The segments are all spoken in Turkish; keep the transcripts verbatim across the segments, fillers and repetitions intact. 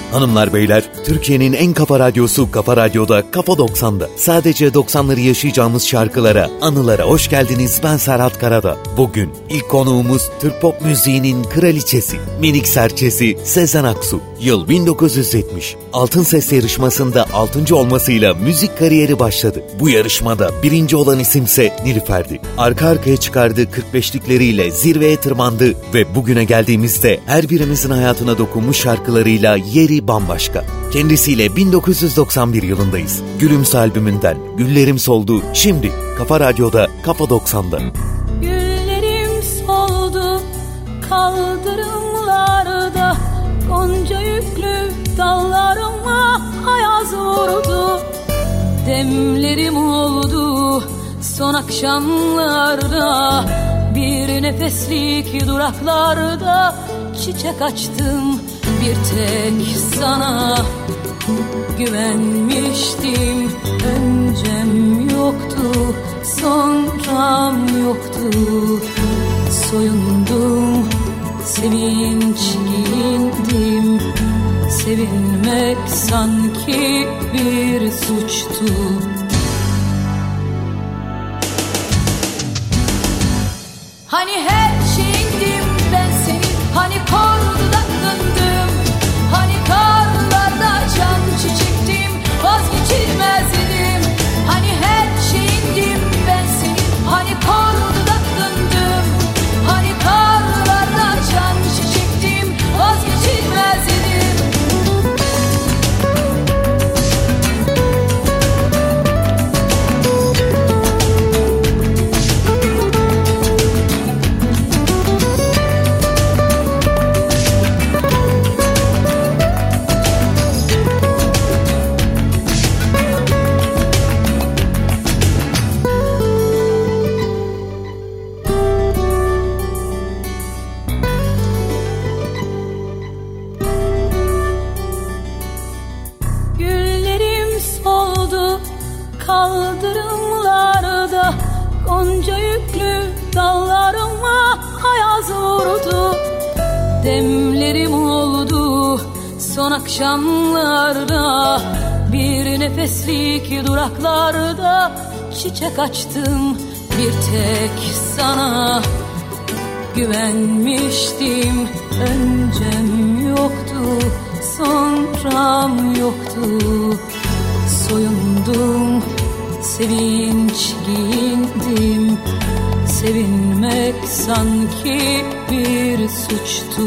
Hanımlar beyler, Türkiye'nin en kafa radyosu Kafa Radyo'da, Kafa doksan'da. Sadece doksanları yaşayacağımız şarkılara, anılara hoş geldiniz. Ben Serhat Karada. Bugün ilk konuğumuz Türk pop müziğinin kraliçesi, minik serçesi Sezen Aksu. Yıl bin dokuz yüz yetmiş. Altın Ses yarışmasında altıncı olmasıyla müzik kariyeri başladı. Bu yarışmada birinci olan isimse Nilüfer'di. Arka arkaya çıkardığı kırk beşlikleriyle zirveye tırmandı ve bugüne geldiğimizde her birimizin hayatına dokunmuş şarkılarıyla yeri bambaşka. Kendisiyle bin dokuz yüz doksan bir yılındayız. Gülümse albümünden Güllerim Soldu şimdi Kafa Radyo'da, Kafa doksan'da. Güllerim soldu kaldırımlarda, gonca yüklü dallarıma ayaz vurdu. Demlerim oldu son akşamlarda, bir nefeslik duraklarda çiçek açtım bir tek sana. Güvenmiştim, öncem yoktu, sonram yoktu. Soyundum, sevinç giyindim. Sevinmek sanki bir suçtu. Hani her şeyindim ben senin, hani korkudan döndüm, hani karlarda can çiçektim, vazgeçilmez idim. Hani her şeyindim ben senin, hani korkudan döndüm, hani karlarda can çiçektim, vazgeçilmez idim. Kaldırımlarda gonca yüklü dallarıma ayaz vurdu. Demlerim oldu son akşamlarda, bir nefeslik duraklarda çiçek açtım bir tek sana. Güvenmiştim, öncem yoktu, sonram yoktu. Soyundum, sevinç giyindim. Sevinmek sanki bir suçtu.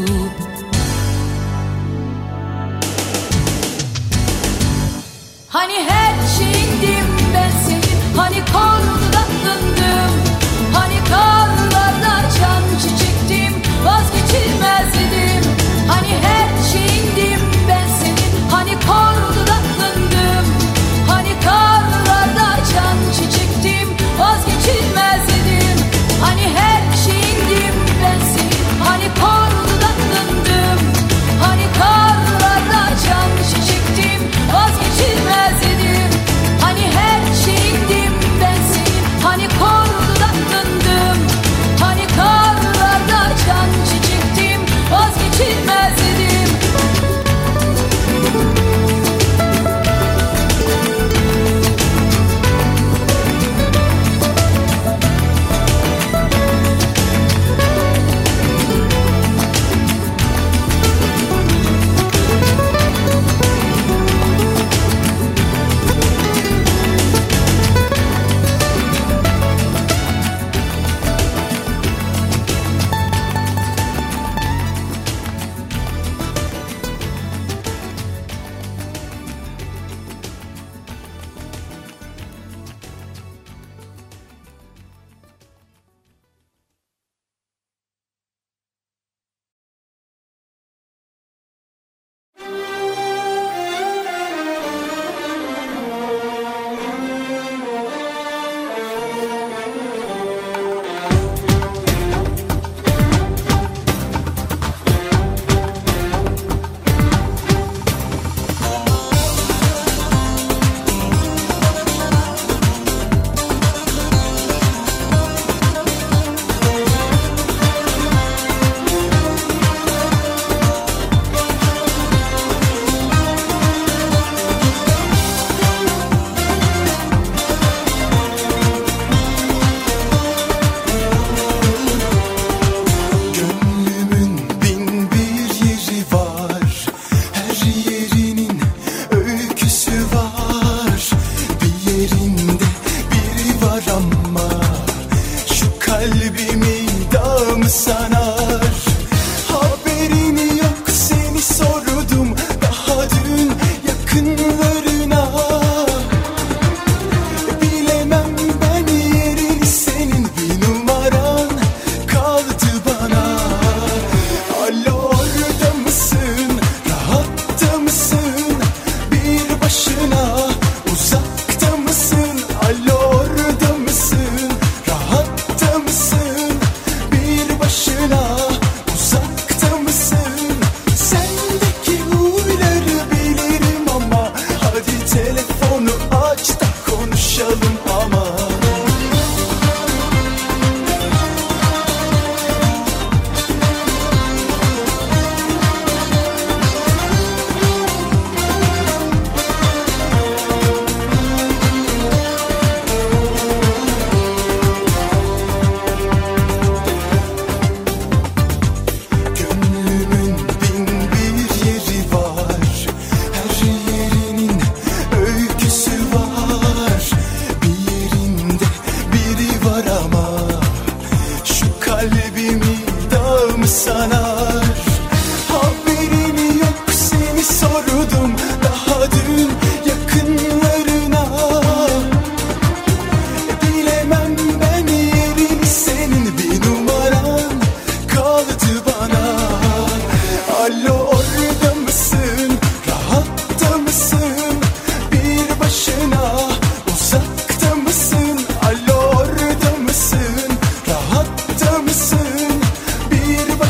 Hani her şeyindim ben senin, hani korkudan döndüm, hani karlarda can çiçektim, vazgeçilmez idim. Hani her şeyindim ben senin, hani korkudan döndüm, hani karlarda can çiçektim, vazgeçilmez idim. Hani her şeyindim ben senin, hani korkudan döndüm, hani karlarda can çiçektim, vazgeçilmez idim. Hani her şeyindim ben senin.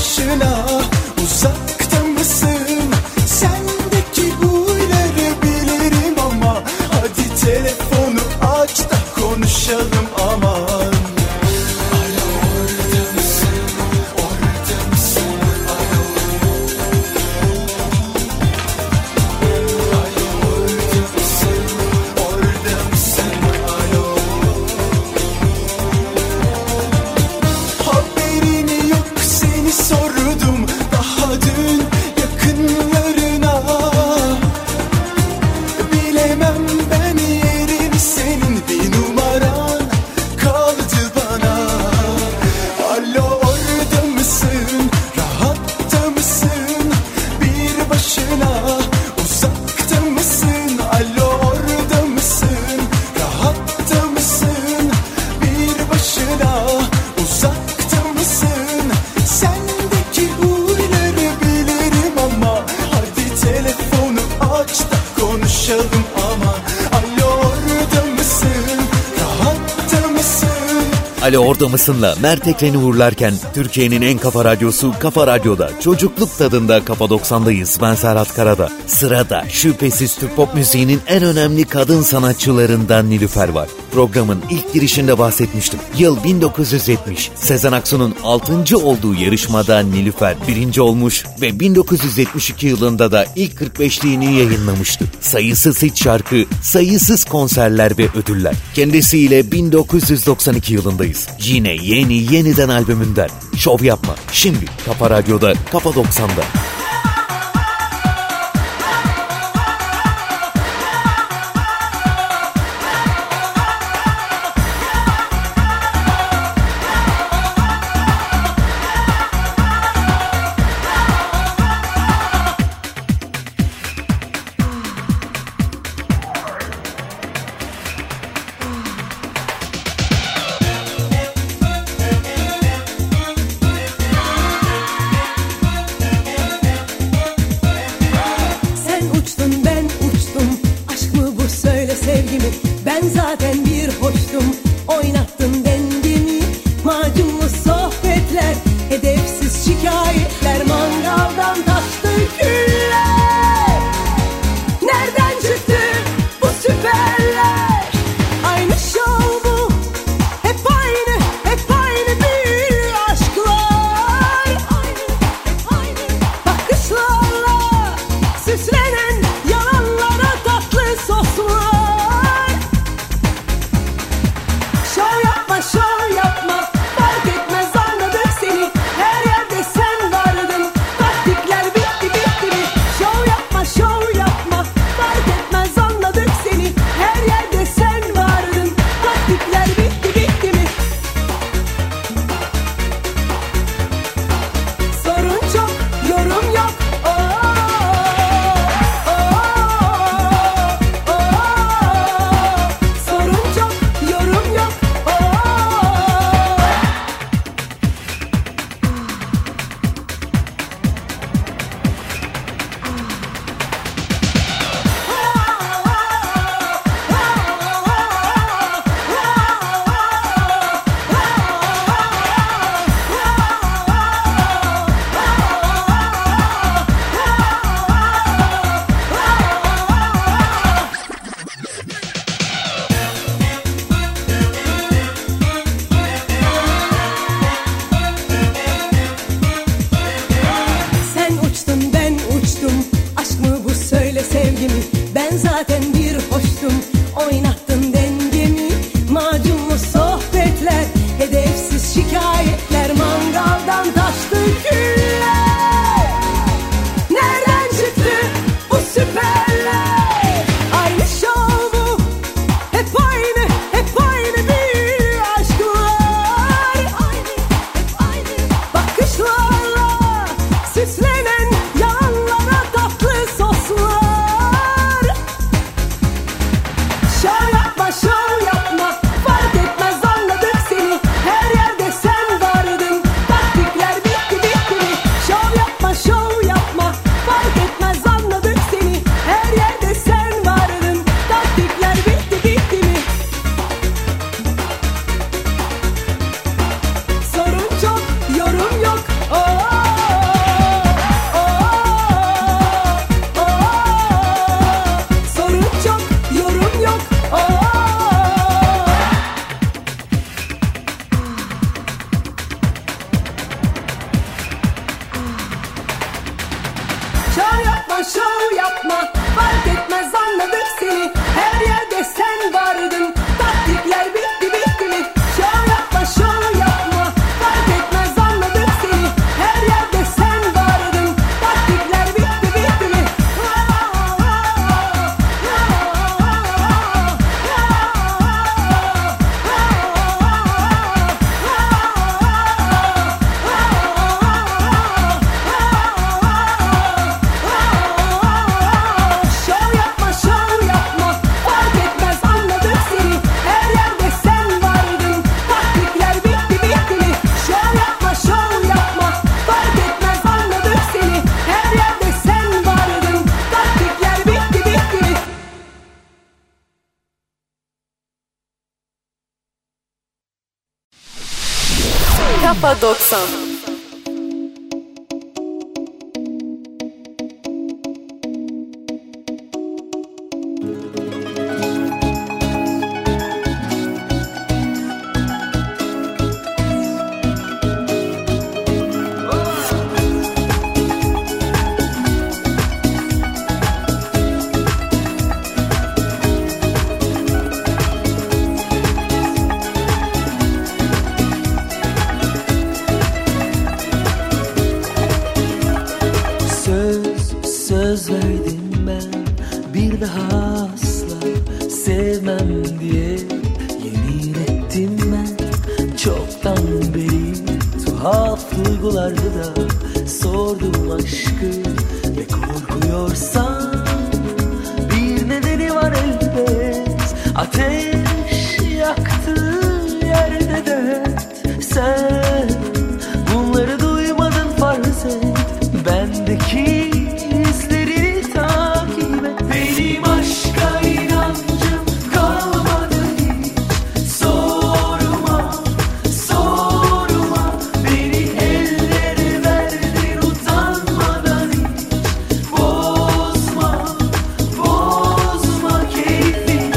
başına, uzakta mısın? Sendeki huyları bilirim ama hadi telefonu aç da konuşalım aman. Alo orada mısın? Orada mısın? Alo. Alo orada mısın? Orada mısın? Alo. Haberin yok seni sordum daha dün yakınlarına. Bilemem ben yerim senin, bir numaran kaldı bana. Alo orada mısın? Rahatta mısın? Bir başına, uzakta mısın? Alo orada mısın? Rahatta mısın? Bir başına, uzakta mısın? Sendeki huyları bilirim ama hadi telefonu aç da konuşalım aman. Alo orada mısın? Rahatta mısın? Alo orada mısınla Mert Ekren'i uğurlarken Türkiye'nin en kafa radyosu Kafa Radyo'da çocukluk tadında Kafa doksandayız. Ben Serhat Karada. Sırada şüphesiz Türk pop müziğinin en önemli kadın sanatçılarından Nilüfer var. Programın ilk girişinde bahsetmiştim. Yıl bin dokuz yüz yetmiş. Sezen Aksu'nun altıncı olduğu yarışmada Nilüfer birinci olmuş ve bin dokuz yüz yetmiş iki yılında da ilk kırk beşliğini yayınlamıştı. Sayısız hit şarkı, sayısız konserler ve ödüller. Kendisiyle bin dokuz yüz doksan iki yılındayız. Yine yeni yeniden albümünden Şov Yapma. Şimdi Kafa Radyo'da Kafa doksanda. Sen uçtun ben uçtum, aşk mı bu söyle sevgimi? Ben zaten bir hoştum, oynattın dengemi. Macunlu sohbetler, hedefsiz şikayetler, mangaldan taştı küller. Nereden çıktı bu süperler? Aynı şov bu, hep aynı, hep aynı büyülü aşklar. Aynı, hep aynı bakışlarla süslenen yalanlara tatlı soslar. Şov yapma, şov yapma, fark etmez anladık seni. Her yerde sen vardın, taktikler bitti bitti mi? Şov yapma, şov yapma, fark etmez anladık seni. Her yerde sen vardın, taktikler bitti bitti mi? Sorun çok, yorum yok. Oo, oo, oo. Sorun çok, yorum yok. Oo. Sen uçtun ben uçtum, aşk mı bu söyle sevgimi? Ben zaten bir hoştum, oynattın dengemi. Macunlu sohbetler, hedefsiz şikayetler, mangaldan taştı küller. Nereden çıktı bu süperler? Aynı şov bu, hep aynı, hep aynı büyülü aşklar. Aynı, hep aynı bakışlarla süslenen yalanlara tatlı soslar. Şov yapma, şov yapma, fark etmez anladık seni. Her yerde sen vardın, taktikler bitti bitti mi? Şov yapma, şov yapma, fark etmez anladık seni. Her yerde sen vardın, taktikler bitti bitti mi? Sorun çok, yorum yok. Oo. Şov yapma, şov yapma, fark etmez anladık seni. Her yerde sen vardın, taktikler bitti bitti mi? Şov yapma, şov yapma, fark etmez anladık seni. Her yerde sen vardın, taktikler bitti bitti mi? Şov yapma, şov yapma, fark etmez anladık seni. Her yerde sen vardın, taktikler bitti bitti mi? Şov yapma, şov yapma, fark etmez anladık seni. Her yerde sen vardın, taktikler bitti bitti mi? Kafa doksan. Söz, söz verdim ben bir daha asla sevmem diye. Yemin ettim ben çoktan beri, tuhaf duygularda da sordum aşkı. Ve korkuyorsan bir nedeni var elbet. Ateş yaktı yerde dert. Sen bunları duymadın farz et. Bendeki izleri takip et. Benim aşka inancım kalmadı hiç. Sorma, sorma. Beni ellere verdin utanmadan hiç. Bozma, bozma keyfini.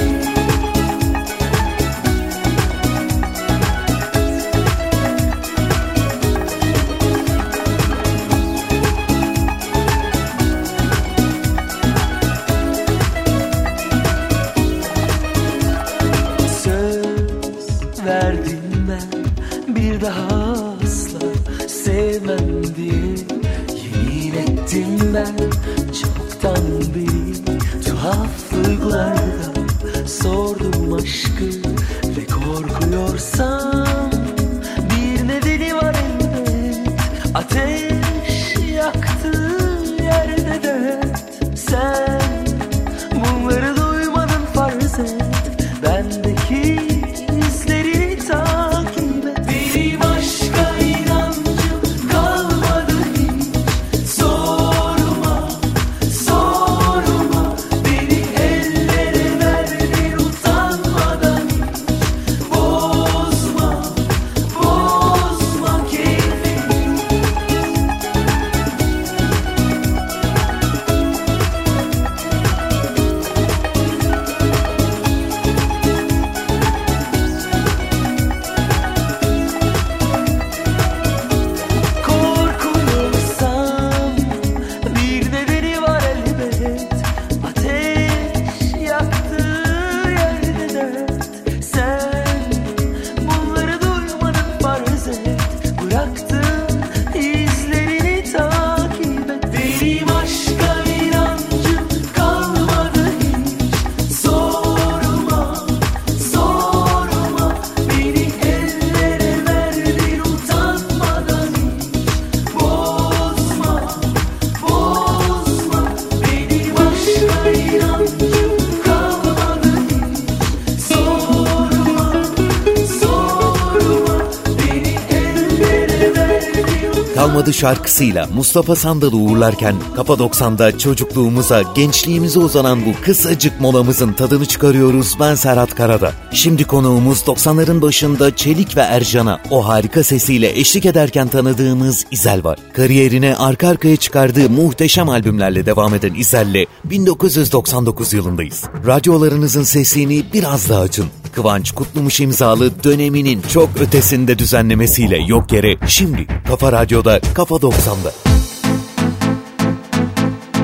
Söz verdim ben bir daha asla sevmem diye. Yemin ettim ben çoktan beri, tuhaf duygularda sordum aşkı. Ve korkuyorsam bir nedeni var elbet. Ateş yaktı yerde dert. Sen bunları duymadın farz et. Bendeki izleri takip et. Benim aşka inancım kalmadı hiç. Sorma, sorma. Beni ellere verdin utanmadan hiç. Bozma, bozma keyfini. Korkuyorsam bir nedeni var elbet. Ateş yaktı yerde dert. Sen bunları duymadın farz et. Bıraktın izlerini takip et. Benim aşka inancım kalmadı hiç. Sorma, sorma. Beni ellere verdin utanmadan hiç. Bozma, bozma. Benim aşka inancım kalmadı hiç. Sorma, sorma. Beni ellere verdin utanmadan. Kalmadı şarkısıyla Mustafa Sandal'ı uğurlarken Kafa doksan'da çocukluğumuza, gençliğimize uzanan bu kısacık molamızın tadını çıkarıyoruz. Ben Serhat Karada. Şimdi konuğumuz doksanların başında Çelik ve Ercan'a o harika sesiyle eşlik ederken tanıdığımız İzel var. Kariyerine arka arkaya çıkardığı muhteşem albümlerle devam eden İzel'le bin dokuz yüz doksan dokuz yılındayız. Radyolarınızın sesini biraz daha açın. Kıvanç Kutlumuş imzalı döneminin çok ötesinde düzenlemesiyle Yok Yere şimdi Kafa Radyo'da, Kafa doksan'da.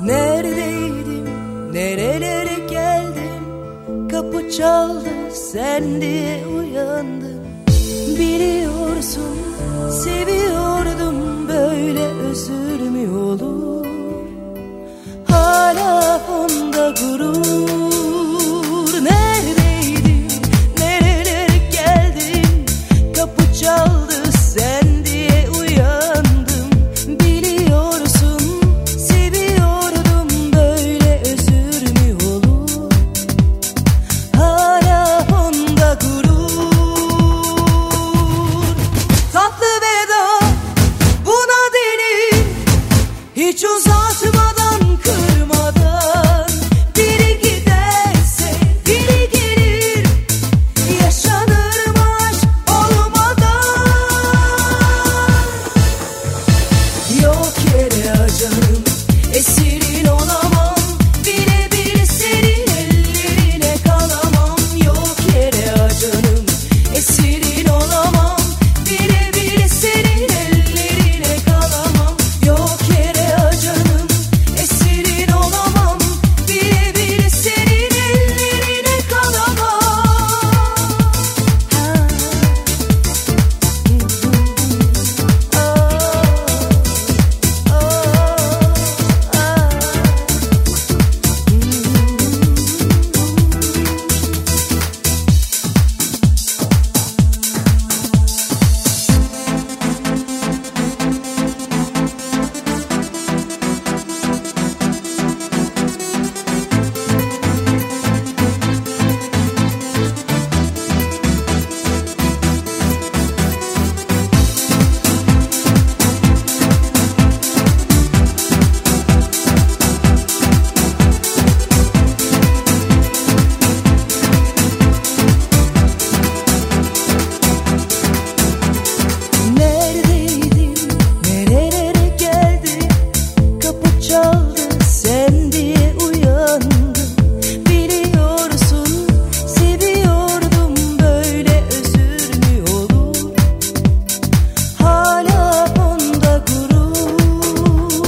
Neredeydim, nerelere geldim, kapı çaldı sen diye uyandım. Biliyorsun seviyordum, böyle özür mü olur? Hala onda gurur. Neredeydin, nerelere geldin, kapı çaldı sen diye uyandım. Biliyorsun seviyordum, böyle özür mü olur? Hala onda gurur. Tatlı veda buna denir, hiç uzatmadan kırmadan. Biri giderse biri gelir, yaşanır mı aşk olmadan? Yok yere acanım, esirin olamam, bile bile senin ellerine kalamam. Yok yere acanım, esirin olamam, bile bile senin ellerine kalamam. Yok yere acanım, esirin olamam, bile bile senin ellerine kalamam. Neredeydin, nerelere geldin, kapı çaldı sen diye uyandım. Biliyorsun seviyordum, böyle özür mü olur? Hala onda gurur.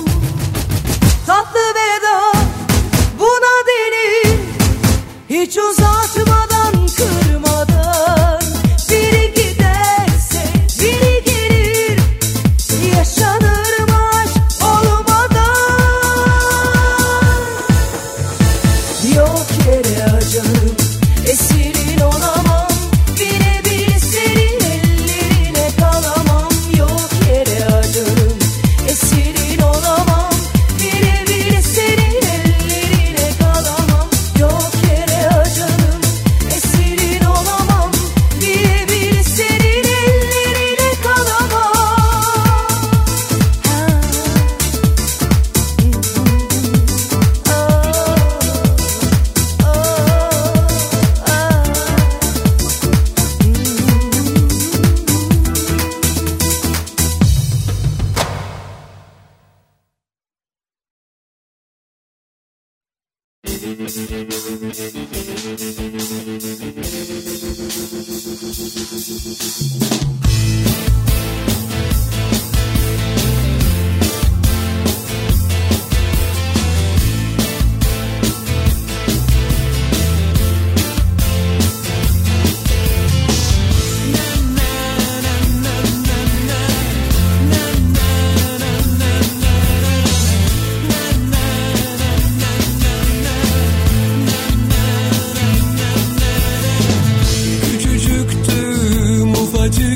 Tatlı veda buna denir, hiç uzatmadan kırmadan. Biri giderse biri gelir, yaşanır mı aşk olmadan? Yok yere acanım, esirin olamam, bile bile senin ellerine kalamam. Yok yere acanım, esirin olamam, bile bile senin ellerine kalamam. Yok yere acanım, esirin olamam, bile bile senin ellerine kalamam. Küçücüktüm, ufacık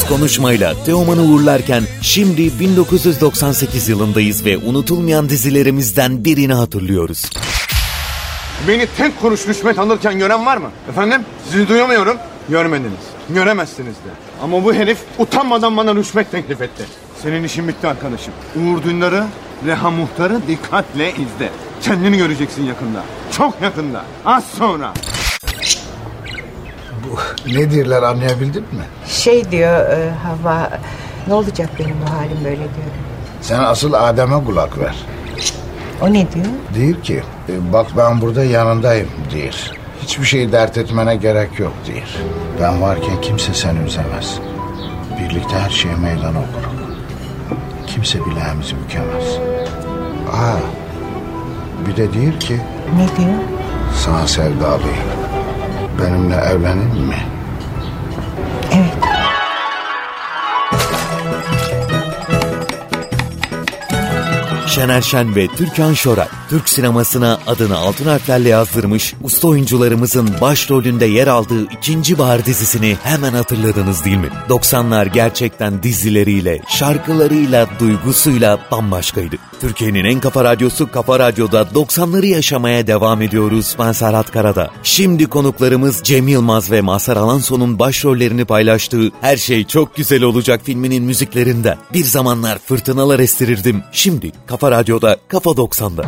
nefis konuşmayla Teoman'ı uğurlarken şimdi bin dokuz yüz doksan sekiz yılındayız ve unutulmayan dizilerimizden birini hatırlıyoruz. Beni tek kuruş rüşvet alırken gören var mı? Efendim? Sizi duyamıyorum. Görmediniz. Göremezsiniz de. Ama bu herif utanmadan bana rüşvet teklif etti. Senin işin bitti arkadaşım. Uğur Dündar'ı, Reha Muhtar'ı dikkatle izle. Kendini göreceksin yakında. Çok yakında. Az sonra. Bu ne diyorlar, anlayabildin mi? Şey diyor e, Havva, ne olacak benim bu halim böyle diyor. Sen asıl Adem'e kulak ver. O ne diyor? Diyor ki e, bak ben burada yanındayım diyor. Hiçbir şeyi dert etmene gerek yok diyor. Ben varken kimse seni üzemez. Birlikte her şeye meydan okuruz. Kimse bileğimizi bükemez. Aa, bir de diyor ki... Ne diyor? Sana sevdalıyım. Benimle evlenir mi? Evet. Şener Şen ve Türkan Şoray, Türk sinemasına adını altın harflerle yazdırmış usta oyuncularımızın başrolünde yer aldığı ikinci Bahar dizisini hemen hatırladınız değil mi? doksanlar gerçekten dizileriyle, şarkılarıyla, duygusuyla bambaşkaydı. Türkiye'nin en kafa radyosu Kafa Radyo'da doksanları yaşamaya devam ediyoruz. Ben Serhat Karada. Şimdi konuklarımız Cem Yılmaz ve Mazhar Alanso'nun başrollerini paylaştığı Her Şey Çok Güzel Olacak filminin müziklerinden. Bir zamanlar fırtınalar estirirdim. Şimdi Kafa Radyo'da Kafa doksanda.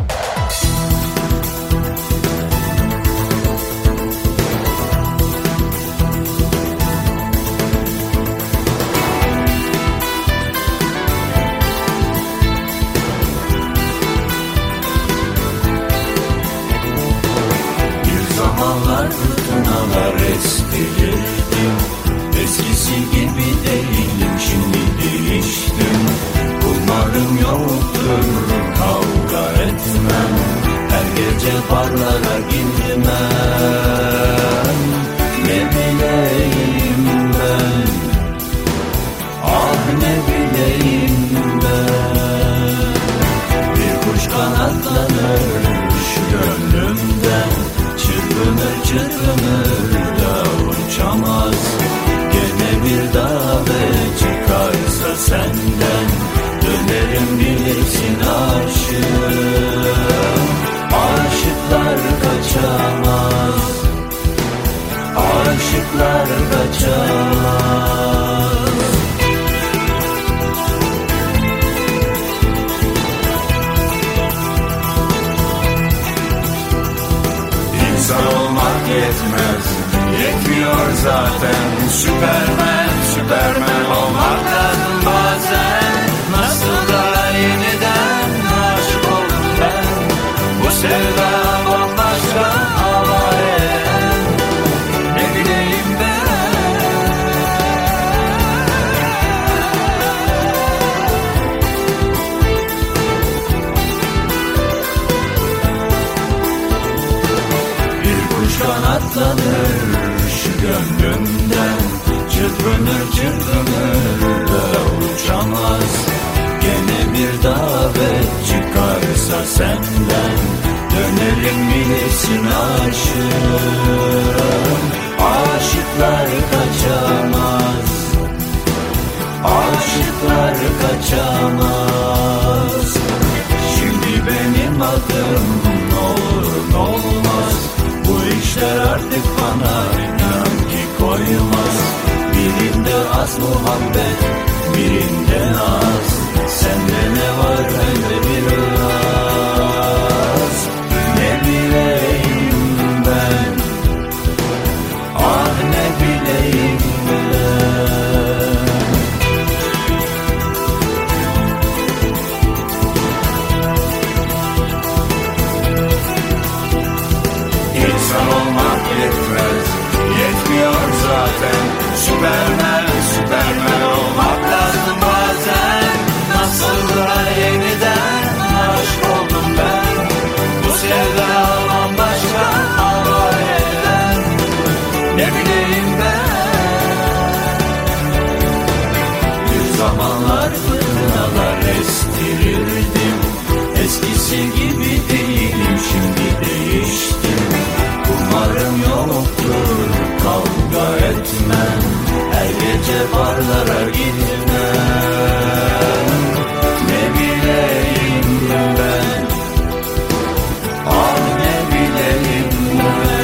Eskisi gibi değilim, şimdi değiştim. Umarım yoktur, kavga etmem. Her gece barlara gitmem. Ne bileyim ben, ah ne bileyim ben. Bir kuş kanatlanır şu gönlümden, çırpınır çırpınır da uçamaz. Gene bir davet çıkarsa senden, dönerim bilirsin aşığım. Aşıklar kaçamaz, aşıklar kaçamaz. İnsan olmak yetmez, yetmiyor zaten. Süpermen, süpermen olmak lazım bazen. Nasıl da yeniden aşık oldum ben. Bu sevda bambaşka alem. Ne bileyim ben. Bir kuş kanatlanır şu gönlümden, çırpınır çırpınır da uçamaz. Gene bir davet çıkarsa senden, dönerim bilirsin aşığım. Aşıklar kaçamaz, aşıklar kaçamaz. Şimdi benim adım olur ne olmaz. Bu işler artık bana inan ki koymaz. Birinde az muhabbet, birinde naz. Sende ne var bende biraz. Ne bileyim ben, ah ne bileyim ben. İnsan olmak yetmez, yetmiyor zaten. Süpermen, süpermen olmak lazım bazen. Nasıl da yeniden aşık oldum ben. Bu sevda bambaşka alem. Ne bileyim ben. Bir zamanlar fırtınalar estirirdim. Eskisi gibi değilim, şimdi değiştim. Umarım yoktur, kavga etmem. Her gece barlar uzaklara gitmem. Ne bileyim ben, ah ne bileyim ben.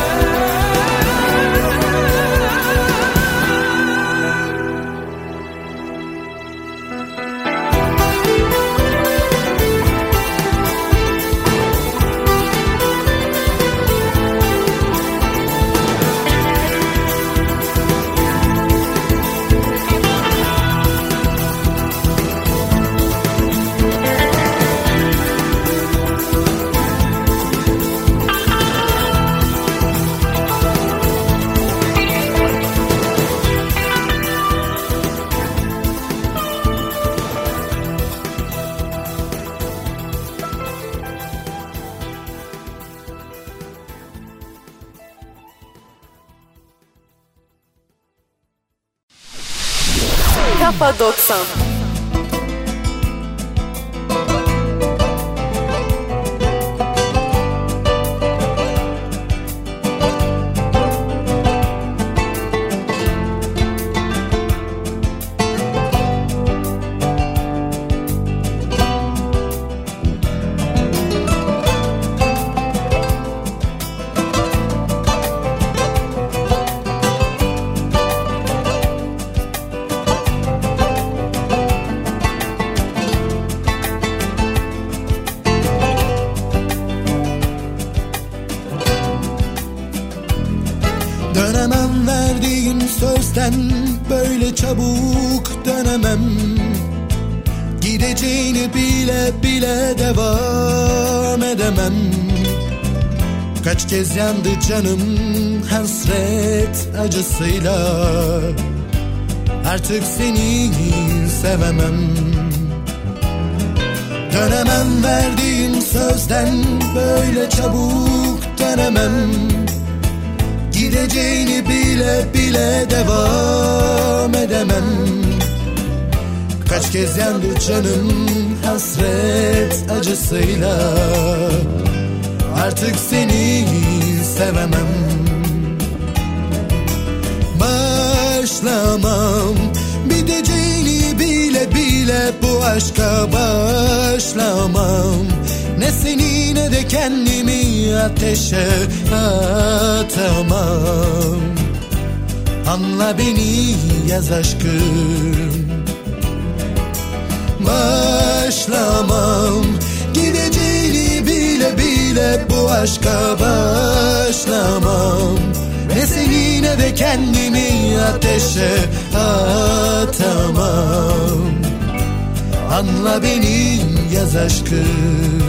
Kafa doksan. Dönemem verdiğin sözden, böyle çabuk dönemem. Gideceğini bile bile devam edemem. Kaç kez yandı canım hasret acısıyla, artık seni sevemem. Dönemem verdiğin sözden, böyle çabuk dönemem. Gideceğini bile bile devam edemem. Kaç kez yandı canım hasret acısıyla, artık seni sevemem. Başlamam, biteceğini bile bile bu aşka başlamam. Ne seni ne de kendimi ateşe atamam. Anla beni yaz aşkım. Başlamam, gideceğini bile bile bu aşka başlamam. Ne seni ne de kendimi ateşe atamam. Anla beni yaz aşkım.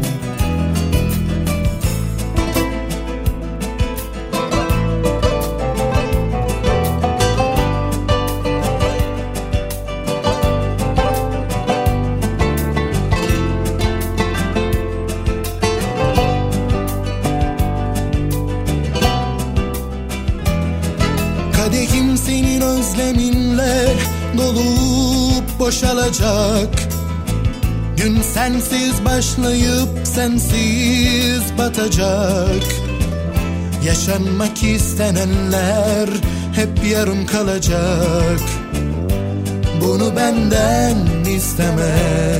Kadehim senin özleminle dolup boşalacak. Gün sensiz başlayıp sensiz batacak. Yaşanmak istenenler hep yarım kalacak. Bunu benden isteme.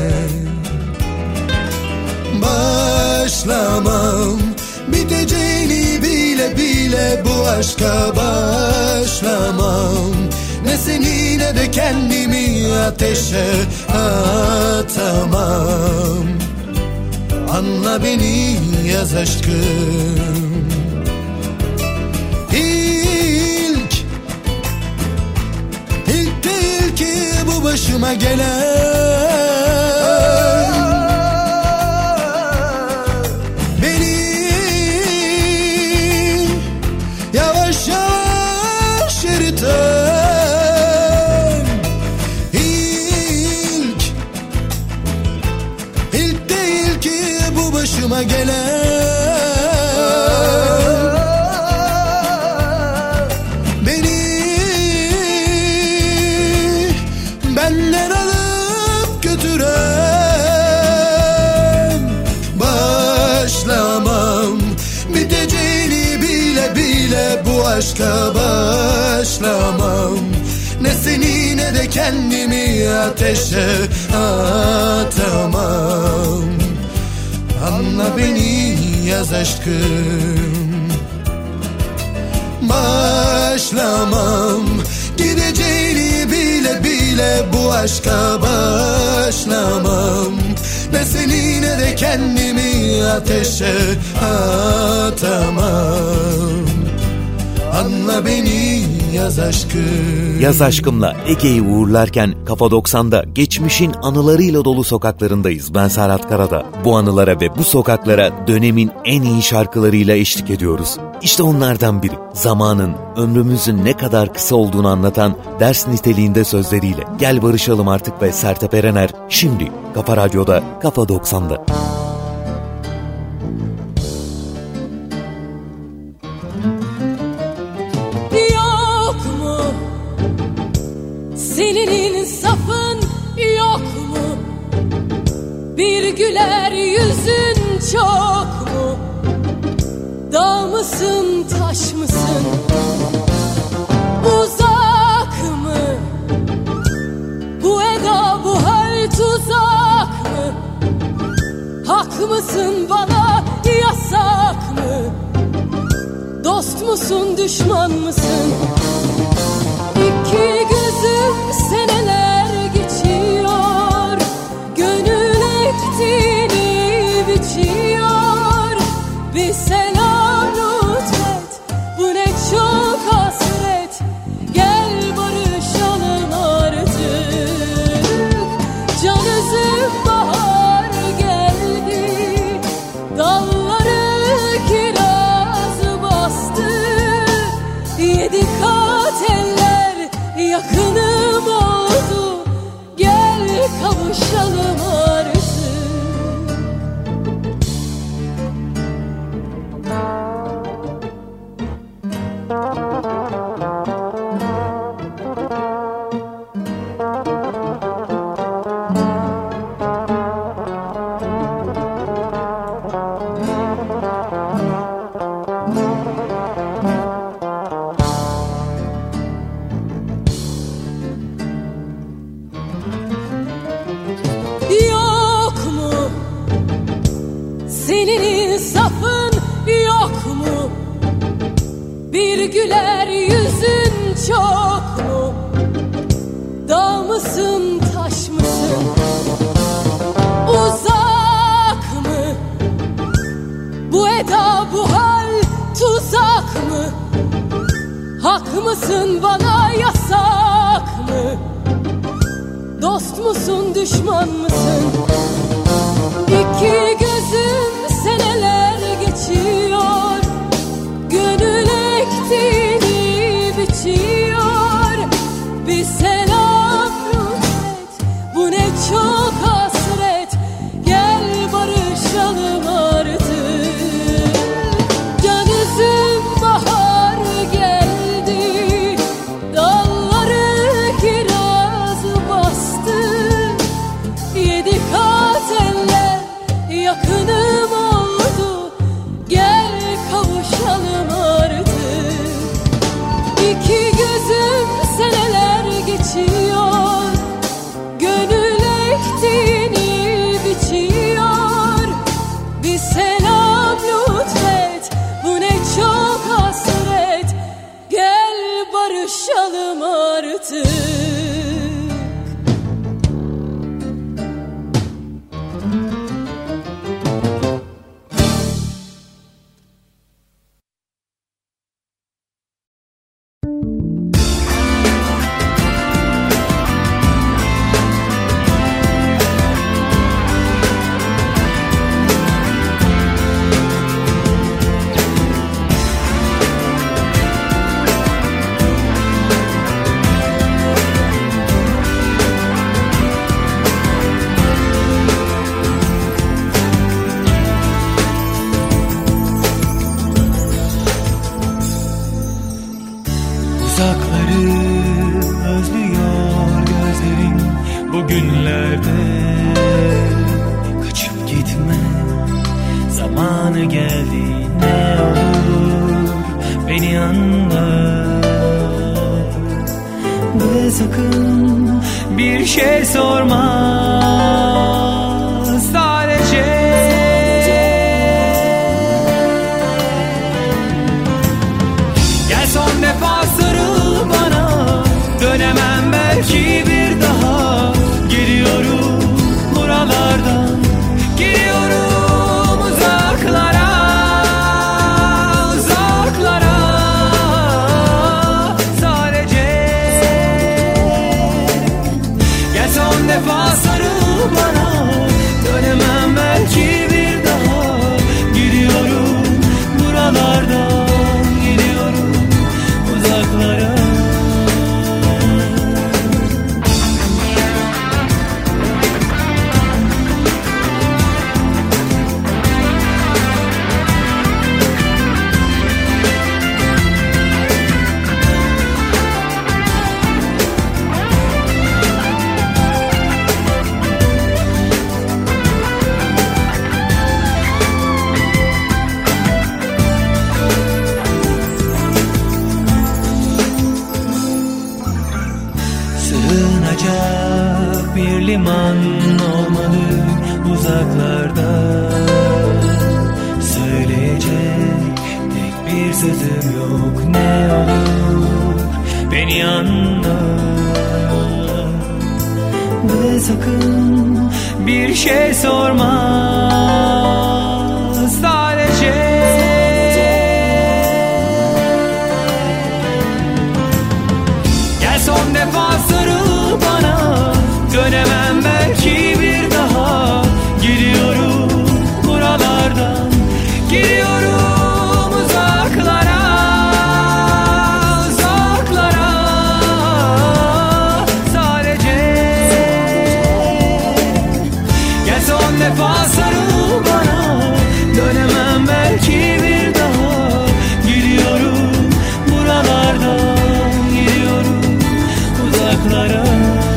Başlamam, biteceğini bile bile bu aşka başlamam. Ne seni ne de kendimi ateşe atamam. Anla beni yaz aşkım. İlk, ilk değil ki bu başıma gelen. Beni yavaş yavaş eriten. İlk, ilk değil ki bu başıma gelen. Benden alıp götüren. Başlamam, biteceğini bile bile bu aşka başlamam. Ne seni kendimi ateşe atamam. Anla beni yaz aşkım, başlamam. Gideceğini bile bile bu aşka başlamam. Ne seni ne de kendimi ateşe atamam. Anla beni yaz aşkım. Yaz aşkımla Ege'yi uğurlarken Kafa doksan'da geçmişin anılarıyla dolu sokaklarındayız. Ben Serhat Karada. Bu anılara ve bu sokaklara dönemin en iyi şarkılarıyla eşlik ediyoruz. İşte onlardan biri. Zamanın, ömrümüzün ne kadar kısa olduğunu anlatan ders niteliğinde sözleriyle Gel Barışalım Artık ve Sertab Erener şimdi Kafa Radyo'da, Kafa doksan'da. Senin insafın yok mu? Bir güler yüzün çok mu? Dağ mısın, taş mısın? Uzak mı? Bu eda, bu hal tuzak mı? Hak mısın bana, yasak mı? Dost musun, düşman mısın? İki gözüm seneler geçiyor, gönül ektiğini biçiyor. Bir selam lütfet, bu ne çok hasret. Gel barışalım artık. Can üzüm bahar geldi, dalları kiraz bastı. Yedi kat eller yakınım oldu, gel kavuşalım artık. Güler yüzün çok mu? Dağ mısın, taş mısın? Uzak mı? Bu eda, bu hal tuzak mı? Hak mısın bana, yasak mı? Dost musun, düşman mısın? İki gözüm seneler geçiyor, gönül ektiğini biçiyor. Bir selam lütfet, bu ne çok hasret. Gel barışalım artık. Can üzüm bahar geldi, dalları kiraz bastı. Yedi kat eller yakınım oldu, gel kavuşalım artık. İki gözüm seneler geçiyor, gönül ektiğini biçiyor. Bir selam lütfet, bu ne çok hasret. Gel barışalım artık. bir şey sormaz sadece. Gel son defa sarıl bana, dönemem belki bir daha. Geliyorum buralardan, gidiyorum uzaklara, uzaklara sadece. Gel son defa sarıl bana, dönemem belki bir daha. Gidiyorum buralardan, gidiyorum uzaklara. Sığınacak bir liman olmalı uzaklarda. Söyleyecek tek bir sözüm yok, ne olur beni anla. Ve sakın bir şey sorma sadece. Gel son defa sarıl bana, dönemem belki bir daha. Gidiyorum buralardan, gidiyorum uzaklara, uzaklara sadece. Gel son defa sarıl bana, dönemem belki bir daha. Gidiyorum buralardan, gidiyorum uzaklara.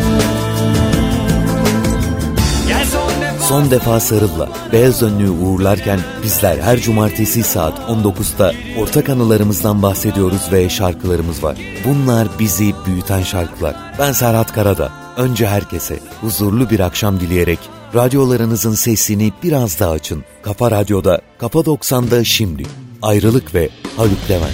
Son defa sarılla Beyaz Önlüğü uğurlarken bizler her cumartesi saat on dokuzda ortak anılarımızdan bahsediyoruz ve şarkılarımız var. Bunlar bizi büyüten şarkılar. Ben Serhat Karada. Önce herkese huzurlu bir akşam dileyerek radyolarınızın sesini biraz daha açın. Kafa Radyo'da, Kafa doksan'da şimdi Ayrılık ve Haluk Levent.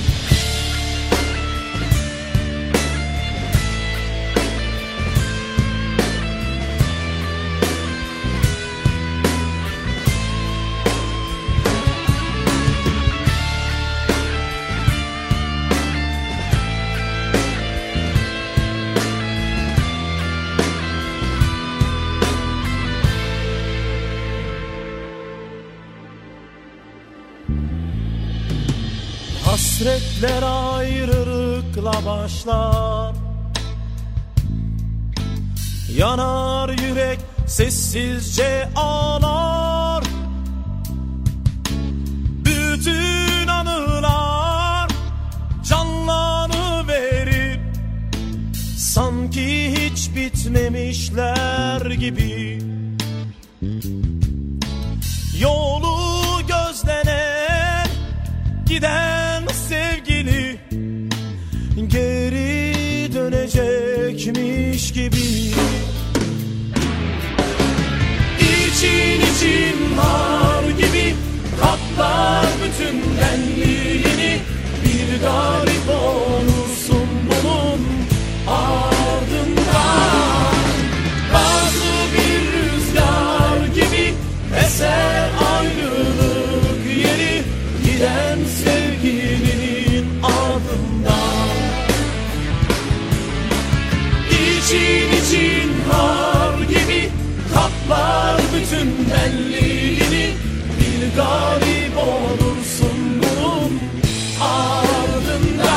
Hasretler ayrılıkla başlar, yanar yürek sessizce ağlar. Bütün anılar canlanıverir, sanki hiç bitmemişler gibi. Yolu gözlenen giden sevgili geri dönecekmiş gibi. İçin için har gibi kaplar bütün benliğini. Bir garip olursun bunun ardından. Bazı bir rüzgar gibi eser ayrılık yeri, giden sevgilinin ardından. İçin için har gibi kaplar bütün benliğini. Bir garip olursun bunun ardından.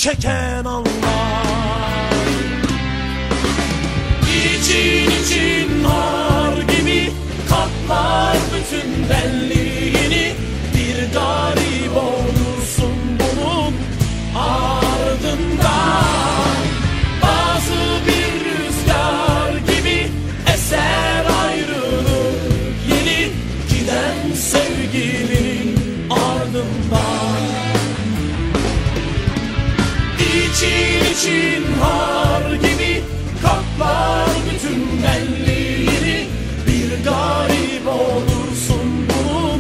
çeken anlar. İçin için har gibi katlar bütün benliğini. Bir garip olursun bunun ardından. Bazı bir rüzgar gibi eser ayrılık yeni giden sevgilinin ardından. İçin için har gibi kaplar bütün benliğini. Bir garip olursun bunun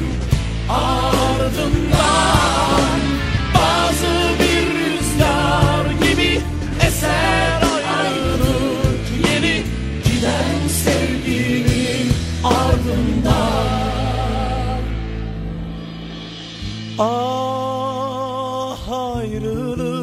ardından. Bazı bir rüzgar gibi eser ayrılık yeni giden sevginin ardından. Ah ayrılık